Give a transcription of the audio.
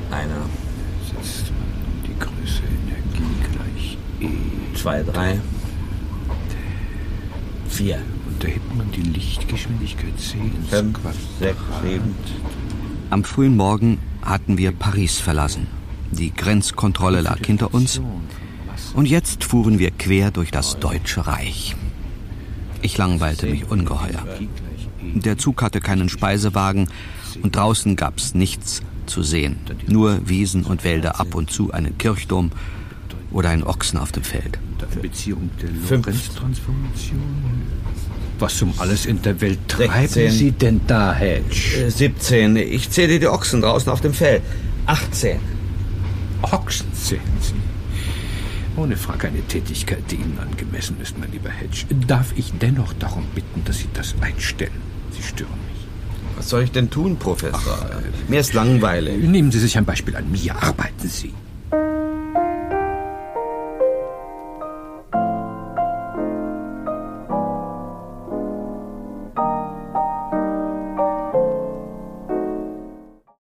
Einer. Setzt man die Größe Energie gleich E. 2, 3. 4. Und da hebt man die Lichtgeschwindigkeit c ins 5, Quadrat. 6, 7. Am frühen Morgen hatten wir Paris verlassen. Die Grenzkontrolle lag hinter uns und jetzt fuhren wir quer durch das Deutsche Reich. Ich langweilte mich ungeheuer. Der Zug hatte keinen Speisewagen und draußen gab's nichts zu sehen. Nur Wiesen und Wälder, ab und zu einen Kirchturm oder ein Ochsen auf dem Feld. Eine Beziehung der Lorentz-Transformation. Was um alles in der Welt treiben 16. Sie denn da, Hedge? 17. Ich zähle die Ochsen draußen auf dem Feld. 18. Ochsen zählen Sie. Ohne Frage eine Tätigkeit, die Ihnen angemessen ist, mein lieber Hedge. Darf ich dennoch darum bitten, dass Sie das einstellen? Sie stören mich. Was soll ich denn tun, Professor? Mir ist langweilig. Nehmen Sie sich ein Beispiel an mir. Arbeiten Sie.